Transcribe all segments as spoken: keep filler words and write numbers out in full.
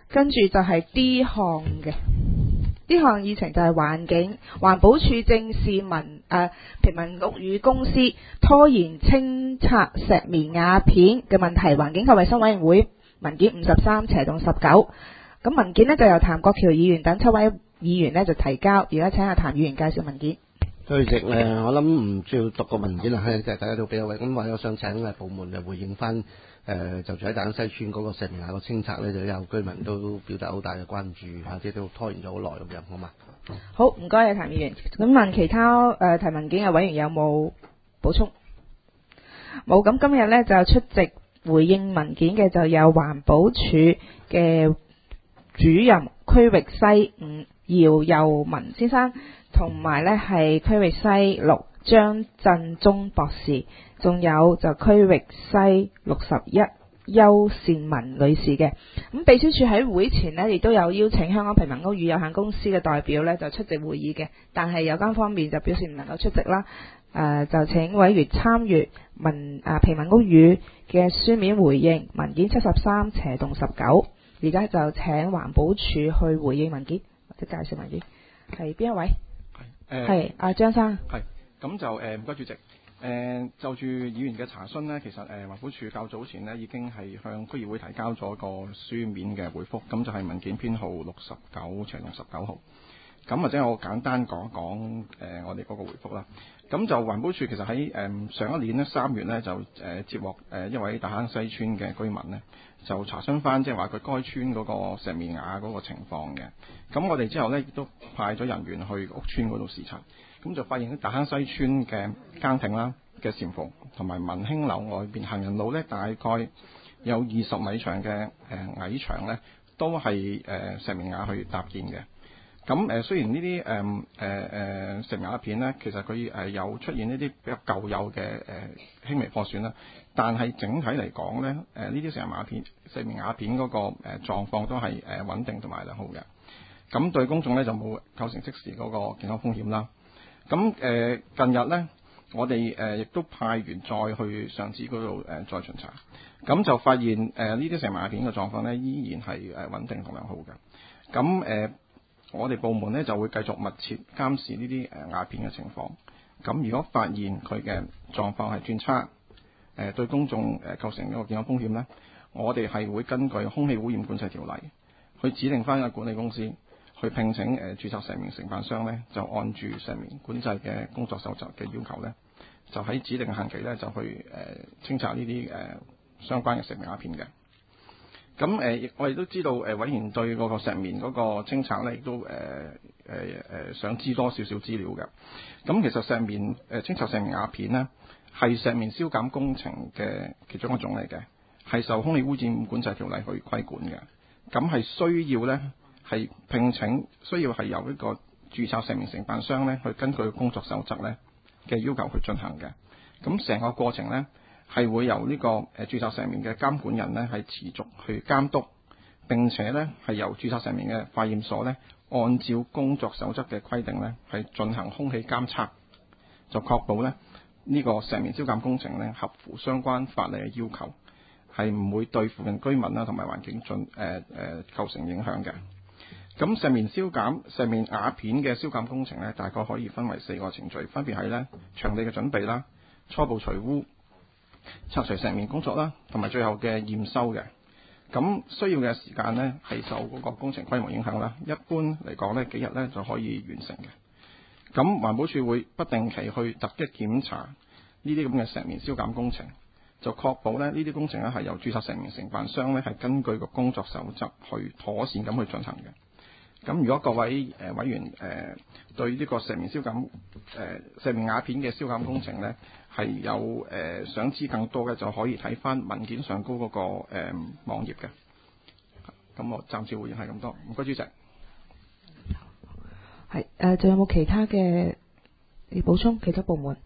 跟住就係 D 項嘅。呢項議程就係環境環保署正視民誒平民屋宇公司拖延清拆石棉瓦片嘅問題，環境及衛生委員會文件五十三斜洞十九。咁文件呢就由譚國僑議員等七位議員呢就提交，而家請阿譚議員介紹文件。 主席誒，我諗唔需要讀個文件啦，係大家都比較位。咁我有想請誒部門就回應翻誒，就住喺大坑西村嗰個石棉瓦個清拆咧，就有居民都表達好大嘅關注嚇，即係都拖延咗好耐咁樣，好嘛？ 好，唔該啊，譚議員。咁問其他誒、呃、提文件嘅委員有冇補充？冇。咁今日呢就出席回應文件嘅就有環保署嘅主任區域西五姚佑文先生，同埋呢係區域西六張振中博士，仲有就區域西六十一邱善文女士嘅。咁秘書處喺會前呢亦都有邀請香港平民屋宇有限公司嘅代表呢就出席會議嘅，但係有關方面就表示唔能夠出席啦。誒、呃、就請委員參閱民啊平民屋宇嘅書面回應文件七十三斜洞十九。而家就請環保署去回應文件或者介紹文件。係邊一位？係係阿張生。 係咁就誒唔該主席。誒、呃、就住議員嘅查詢呢，其實誒、呃、環保署較早前呢已經係向區議會提交咗個書面嘅回覆，咁就係文件編號六十九斜洞十九號。咁或者我簡單講一講誒、呃、我哋嗰個回覆啦。咁就環保署其實喺誒、呃、上一年呢三月呢，就誒、呃、接獲誒、呃、一位大坑西村嘅居民呢，就查詢翻即係話佢該村嗰個石棉瓦嗰個情況嘅。咁我哋之後呢，亦都派咗人員去屋村嗰度視察，咁就發現大坑西村嘅更亭啦嘅簷篷同埋文興樓外邊行人路呢，大概有二十米長嘅誒、呃、矮牆呢，都係誒、呃、石棉瓦去搭建嘅。咁誒、呃、雖然呢啲誒誒誒石棉瓦片呢，其實佢誒有出現呢啲比較舊有嘅誒、呃、輕微破損啦，但係整體嚟講呢，誒呢啲石棉瓦片石棉瓦片嗰個誒狀況都係誒穩定同埋良好嘅。咁對公眾呢，就冇構成即時嗰個健康風險啦。咁誒、呃、近日呢，我哋誒亦都派員再去上址嗰度誒再巡查，咁就發現誒呢啲石棉瓦片嘅狀況呢，依然係誒穩定同良好嘅。咁誒、呃我哋部門呢就會繼續密切監視呢啲誒瓦片嘅情況。咁如果發現佢嘅狀況係轉差，誒、呃、對公眾誒構成一個健康風險呢，我哋係會根據空氣污染管制條例去指定翻個管理公司去聘請誒、呃、註冊石棉承辦商呢，就按住石棉管制嘅工作守則嘅要求呢，就喺指定嘅限期呢，就去誒、呃、清拆呢啲誒相關嘅石棉瓦片嘅。咁誒，我哋都知道誒，委員對嗰個石棉嗰個清拆咧，亦都誒誒誒想知多少少資料嘅。咁其實石棉誒清拆石棉瓦片呢，係石棉消減工程嘅其中一種嚟嘅，係受空氣污染管制條例去規管嘅。咁係需要咧係聘請，需要係由一個註冊石棉承辦商咧，去根據工作守則咧嘅要求去進行嘅。咁成個過程咧，係會由呢個誒註冊石棉嘅監管人呢係持續去監督，並且呢係由註冊石棉嘅化驗所呢按照工作守則嘅規定呢係進行空氣監測，就確保呢呢個石棉消減工程呢合乎相關法例嘅要求，係唔會對附近居民啦同埋環境進誒誒構成影響嘅。咁石棉消減石棉瓦片嘅消減工程呢，大概可以分為四個程序，分別係呢場地嘅準備啦、初步除污、拆除石棉工作啦，同埋最後嘅驗收嘅。咁需要嘅時間呢，係受嗰個工程規模影響啦。一般嚟講呢幾日呢就可以完成嘅。咁環保署會不定期去突擊檢查呢啲咁嘅石棉消減工程，就確保咧呢啲工程呢係由註冊石棉承辦商呢係根據個工作守則去妥善咁去進行嘅。咁如果各位誒、呃、委員誒、呃、對呢個石棉消減誒、呃、石棉瓦片嘅消減工程呢係有誒、呃、想知更多嘅，就可以睇翻文件上高嗰、那個誒、呃、網頁嘅。咁我暫時回應係咁多，唔該主席。 係誒，仲、呃、有冇其他嘅要補充？其他部門？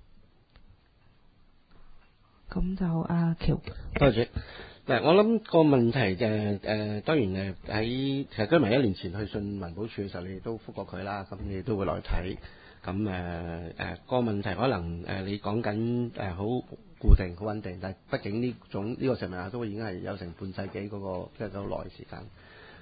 咁就阿喬。 多謝。嗱，我諗個問題就誒、呃，當然誒喺其實居民一年前去信環保署嘅時候，你哋都覆過佢啦，咁你哋都會來睇。咁誒誒個問題可能誒、呃、你講緊誒好固定、好穩定，但係畢竟呢種呢、這個石棉瓦都已經係有成半世紀嗰、那個即係咁耐時間。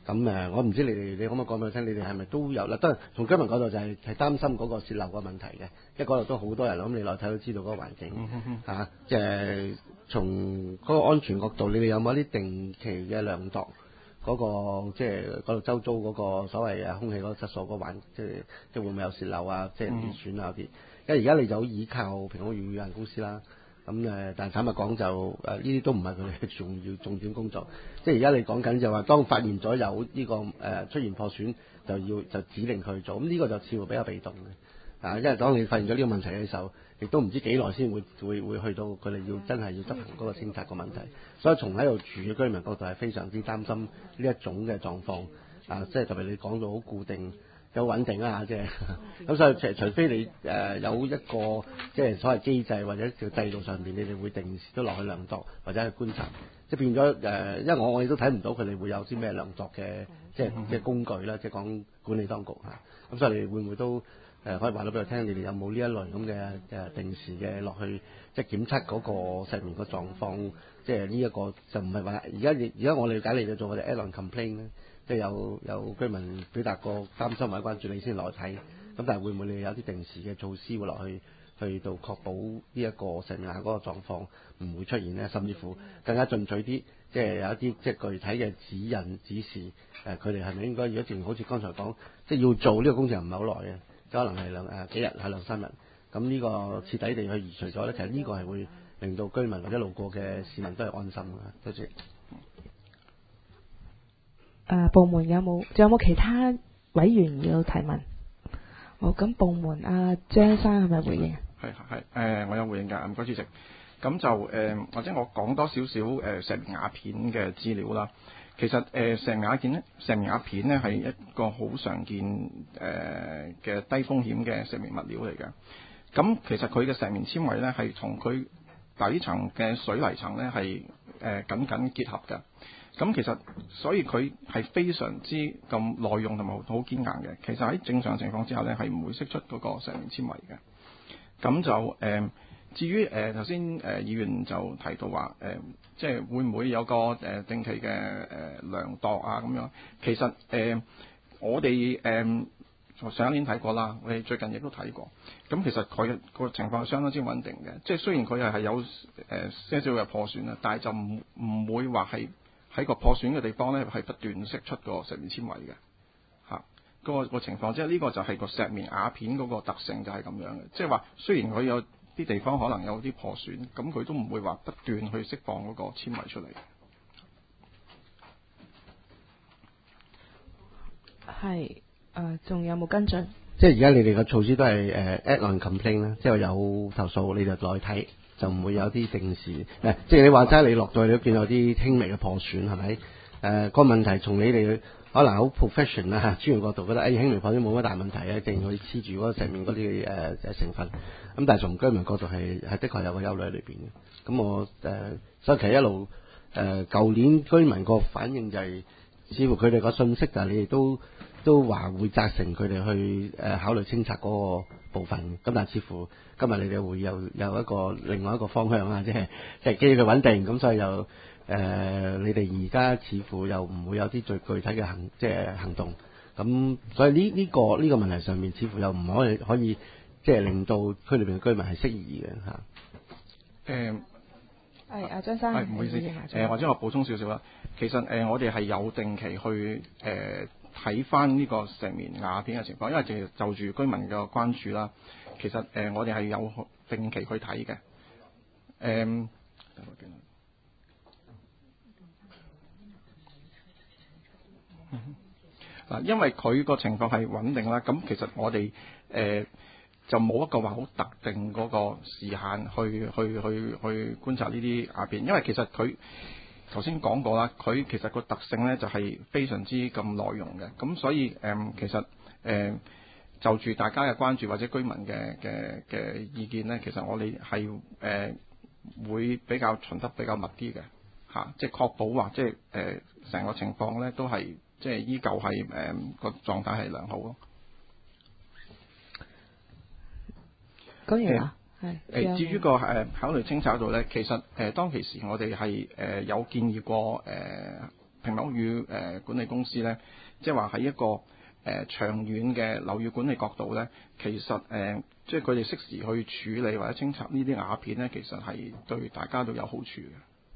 咁誒，我唔知你哋你可唔可以講俾我聽，你哋係咪都有啦？都係從居民嗰度就係係擔心嗰個泄漏個問題嘅，因為嗰度都好多人，咁你來睇都知道嗰個環境嚇、啊，即係從嗰個安全角度，你哋有冇一啲定期嘅量度嗰、嗰個即係嗰度周遭嗰個所謂誒空氣嗰個質素嗰個環，即係即係會唔會有泄漏啊？即係跌損啊嗰啲？因為而家你就好依靠平安園有限公司啦。咁誒，但係坦白講就誒呢啲都唔係佢哋嘅重要重點工作。即係而家你講緊就話，當發現咗有呢、這個誒、呃、出現破損，就要就指令佢去做。咁、這、呢個就似乎比較被動嘅，啊，因為當你發現咗呢個問題嘅時候，亦都唔知幾耐先會會會去到佢哋要真係要執行嗰個清拆個問題。所以從喺度住嘅居民角度係非常之擔心呢一種嘅狀況。啊，即係特別你講到好固定。有穩定啊，即係咁，所以除除非你誒、呃、有一個即係所謂機制或者條制度上邊，你哋會定時都落去量度或者去觀察，即係變咗誒、呃，因為我我亦都睇唔到佢哋會有啲咩量度嘅即係即係工具啦，即係講管理當局嚇。咁、啊、所以你哋會唔會都誒、呃、可以話到俾我聽，你哋有冇呢一類咁嘅誒定時嘅落去即係檢測嗰個石棉個狀況？即係呢一個就唔係話而家而家我理解你哋做我哋 add-on complaint 咧。即係有有居民表達過擔心或者關注，你先落去睇。咁但係會唔會你有啲定時嘅措施會落去去到確保呢一個石棉嗰個狀況唔會出現呢？甚至乎更加進取啲，即係有一啲即係具體嘅指引指示。誒，佢哋係咪應該如果正好似剛才講，即係要做呢個工程唔係好耐嘅，可能係兩誒幾日係兩三日。咁呢個徹底地去移除咗咧，其實呢個係會令到居民或者路過嘅市民都係安心嘅。多謝。 誒、呃、部門有冇？仲有冇其他委員要提問？好，咁部門阿、啊、張生係咪回應？ 係係誒，我有回應㗎，唔該主席。咁就誒、呃，或者我講多少少誒石棉瓦片嘅資料啦。其實誒、呃、石棉瓦片咧，石棉瓦片咧係一個好常見誒嘅、呃、低風險嘅石棉物料嚟嘅。咁其實佢嘅石棉纖維咧係同佢底層嘅水泥層咧係誒緊緊結合嘅。咁其實所以佢係非常之咁耐用同埋好堅硬嘅。其實喺正常情況之下咧，係唔會釋出嗰個石棉纖維嘅。咁就誒、呃，至於誒頭先誒議員就提到話誒、呃，即係會唔會有個誒、呃、定期嘅誒、呃、量度啊咁樣？其實誒、呃、我哋誒、呃、上一年睇過啦，我哋最近亦都睇過。咁其實佢個情況係相當之穩定嘅。即係雖然佢係係有誒些少嘅破損啦，但係就唔唔會話係。喺個破損嘅地方咧，係不斷釋出個石棉纖維嘅嚇，嗰、嗰個個情況，即係呢個就係個石棉瓦片嗰個特性就係咁樣嘅，即係話雖然佢有啲地方可能有啲破損，咁佢都唔會話不斷去釋放嗰個纖維出嚟。 係誒，仲、呃、有冇跟進？ 即係而家你哋嘅措施都係誒 add-on complaint 啦，即係有投訴你就來睇。就唔會有啲定時誒，即係你話齋，你落到去你都見到有啲輕微嘅破損係咪？誒、呃嗰個問題從你哋可能好 professional 啊專業角度覺得誒、哎、輕微破損冇乜大問題啊，淨係黐住嗰個石面嗰啲誒誒成分。咁但係從居民角度係係的確有個憂慮喺裏邊嘅。咁我誒、呃、所以其實一路誒舊年居民個反應就係、是，似乎佢哋個信息就係你哋都都話會責成佢哋去誒、呃、考慮清拆嗰個部分。咁但係似乎今日你哋會有有一個另外一個方向啊，即係即係基於佢穩定，咁所以又誒、呃、你哋而家似乎又唔會有啲最具體嘅行即係行動，咁所以呢呢、這個呢、這個問題上面似乎又唔可以可以即係令到區裏邊嘅居民係適宜嘅嚇。誒係阿張生， 係唔好意思誒、呃，或者我補充少少啦。其實誒、呃、我哋係有定期去誒睇翻呢個石棉瓦片嘅情況，因為就就住居民嘅關注啦。其實誒、呃，我哋係有定期去睇嘅。誒、呃，嗱，因為佢個情況係穩定啦，咁其實我哋誒、呃、就冇一個話好特定嗰個時限去去去去觀察呢啲瓦片，因為其實佢頭先講過啦，佢其實個特性咧就係、是、非常之咁耐用嘅，咁所以誒、呃、其實誒。呃就住大家嘅關注或者居民嘅嘅嘅意見咧，其實我哋係誒會比較巡得比較密啲嘅嚇，即係確保話即係誒成個情況咧都係即係依舊係誒個狀態係良好咯。 講完啦，係誒、 呃。至於個誒、呃、考慮清拆度咧，其實誒、呃、當其時我哋係誒有建議過誒、呃、 平民屋宇誒、呃、管理公司咧，即係話喺一個誒、呃、長遠嘅樓宇管理角度咧，其實誒、呃、即係佢哋適時去處理或者清拆呢啲瓦片咧，其實係對大家都有好處嘅。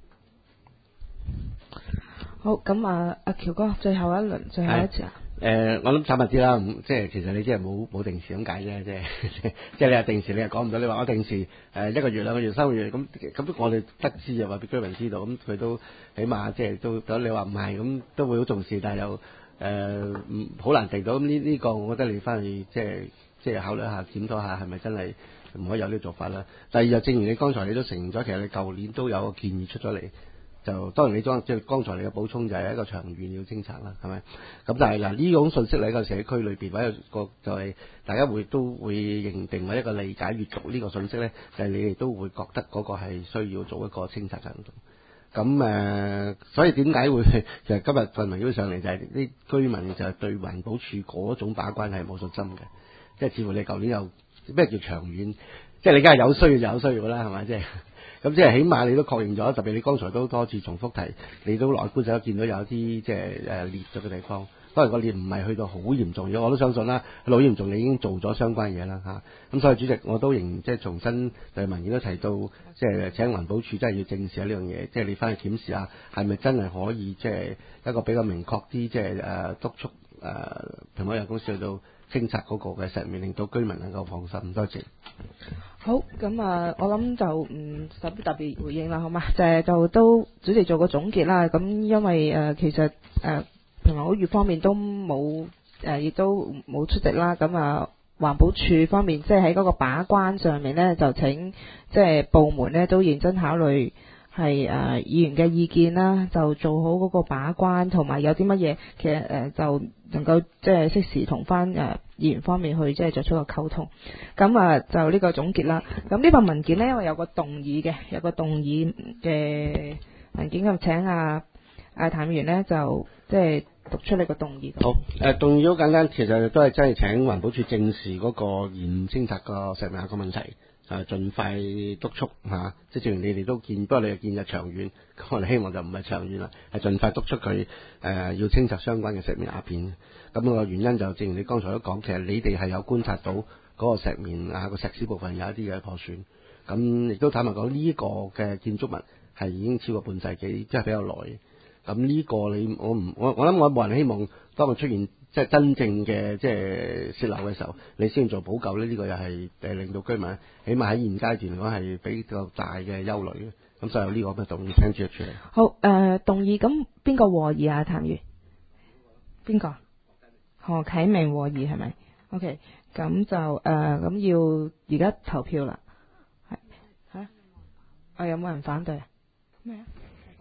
好，咁啊，阿喬哥，最後一輪，最後一次啊。 誒、呃，我諗坦白啲啦，即係其實你即係冇冇定時咁解啫，即係即係你話定時，你又講唔到。你話我定時誒、呃、一個月兩個月三個月咁咁，我哋得知又話俾居民知道，咁佢都起碼即係都咁。你話唔係咁，都會好重視，但係又誒唔好難定到。咁呢呢個，我覺得你翻去即係即係考慮下檢討下，係咪真係唔可以有呢個做法啦？第二就正如你剛才你都承認咗，其實你舊年都有個建議出咗嚟。就當然你裝即係剛才你嘅補充就係一個長遠要清拆啦，係咪？咁但係嗱呢種信息喺個社區裏邊或者個就係大家會都會認定或者一個理解閱讀呢個信息咧，就係、是、你哋都會覺得嗰個係需要做一個清拆行動。咁誒、呃，所以點解會其實今日份文件上嚟就係、是、啲居民就係對環保署嗰種把關係冇信心嘅，即係似乎你舊年有咩叫長遠，即係你梗係有需要就有需要啦，係咪？即係。咁即係起碼你都確認咗，特別你剛才都多次重複提，你都來觀察見到有啲即係誒裂咗嘅地方。當然個裂唔係去到好嚴重嘅，我都相信啦，好嚴重你已經做咗相關嘢啦嚇。咁、啊、所以主席我都仍即係重新對文件都提到，即係請環保署真係要正視下呢樣嘢，即係你翻去檢視下係咪真係可以即係一個比較明確啲，即係誒督促誒平民有限公司去到清拆嗰個嘅石面，令到居民能夠放心。多謝。 好，咁啊，我諗就唔使特別回應啦，好嘛？就係就都主席做個總結啦。咁因為誒、呃、其實誒、呃、平民屋宇方面都冇誒，亦、呃、都冇出席啦。咁啊，環保署方面即係喺嗰個把關上面呢，就請即係部門呢都認真考慮係誒、呃、議員嘅意見啦，就做好嗰個把關，同埋有啲乜嘢其實誒、呃、就能夠即係適時同翻誒議員方面去即係作出個溝通。咁啊就呢個總結啦。咁呢份文件呢，因為有個動議嘅，有個動議嘅文件，咁請阿阿譚議員呢，就即係讀出呢個動議。 好，誒、呃、動議好簡單，其實都係真係請環保署正視嗰個現清拆個石棉個問題。誒，盡快督促嚇、啊，即係正如你哋都見，不過你哋見日長遠，我哋希望就唔係長遠啦，係盡快督促佢誒、呃、要清拆相關嘅石棉瓦片。咁、那個原因就正如你剛才都講，其實你哋係有觀察到嗰個石棉啊個石屎部分有一啲嘅破損。咁亦都坦白講，呢、這個嘅建築物係已經超過半世紀，即係比較耐。咁呢個你我唔我我諗我冇人希望當佢出現即係真正嘅即係泄漏嘅時候，你先做補救咧。呢、這個又係誒令到居民起碼喺現階段嚟講係比較大嘅憂慮嘅。咁所以有呢個咁嘅動議，請主席處理。 好誒、呃，動議咁邊個和議啊？譚議員邊個？何啟明和議係咪 ？OK， 咁就誒咁、呃、要而家投票啦。係嚇，啊有冇人反對啊？咩啊？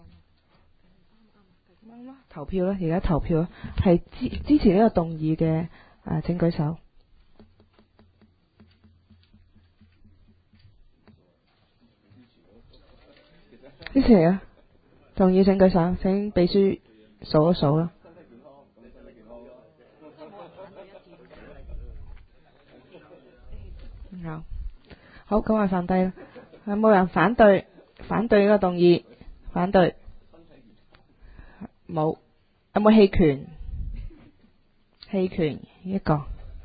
投票啦！而家投票啦，係支支持呢個動議嘅誒，請舉手。支持啊！動議請舉手，請秘書數一數啦。好，好，咁我放低啦。有冇人反對？反對呢個動議？反對？冇。有冇棄權？棄權一個。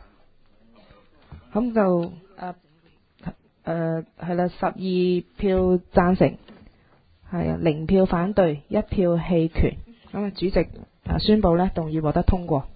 咁就誒誒係啦，十二票贊成，係啊，零票反對，一票棄權。咁啊，主席啊宣佈咧，動議獲得通過。